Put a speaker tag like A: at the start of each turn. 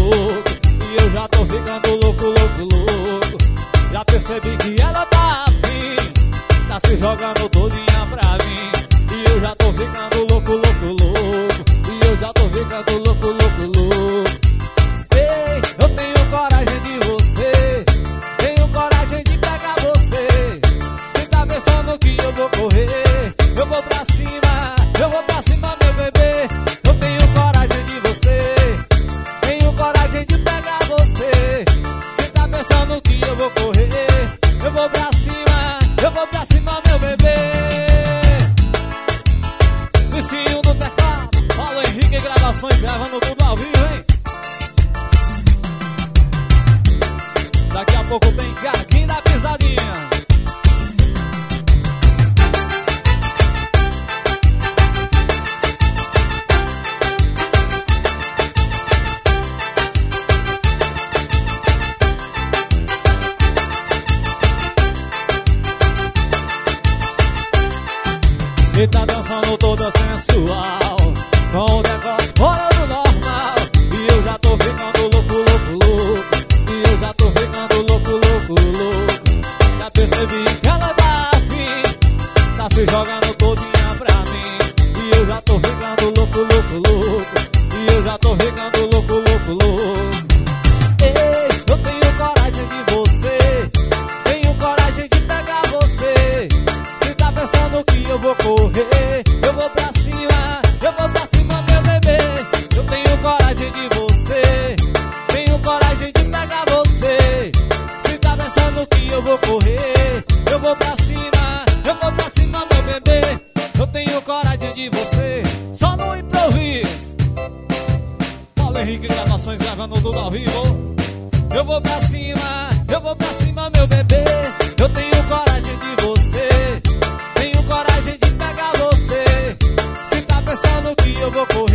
A: louco. E eu já tô ficando louco, louco, louco. Já percebi que ela tá afim, tá se jogando todinha pra mim. E eu já tô ficando louco, louco, louco. E eu já tô ficando louco, louco, louco. Ei, eu tenho coragem de você, tenho coragem de pegar você. Cê tá pensando que eu vou correr? Eu vou pra cima, eu vou pra cima, meu bebê. Eu tenho coragem de você, tenho coragem de pegar você. Cê tá pensando que eu vou correr? Eu vou pra cima, eu vou pra cima, meu bebê. Cicinho no teclado, Paulo Henrique Gravações, gravando tudo ao vivo, hein? Daqui a pouco tem Gaguinho da Pisadinha. E tá dançando toda sensual, com o decote fora do normal. E eu já tô ficando louco, louco, louco. E eu já tô ficando louco, louco, louco. Já percebi que ela tá afim, tá se jogando todinha pra mim. E eu já tô ficando louco, louco, louco. E eu já tô ficando louco, louco, louco. Ei, eu tenho coragem de você, tenho coragem de pegar você. Cê tá pensando que eu vou correr? Eu vou pra cima, eu vou pra cima, meu bebê. Eu tenho coragem de você, tenho coragem de pegar você. Cê tá pensando que eu vou correr? Eu vou pra cima, eu vou pra cima, meu bebê. Eu tenho coragem de você, só no improviso. Paulo Henrique Gravações, gravando tudo ao vivo. Eu vou pra cima, eu vou pra cima, meu bebê. Eu tenho coragem de você, tenho coragem de pegar você. Cê tá pensando que eu vou correr?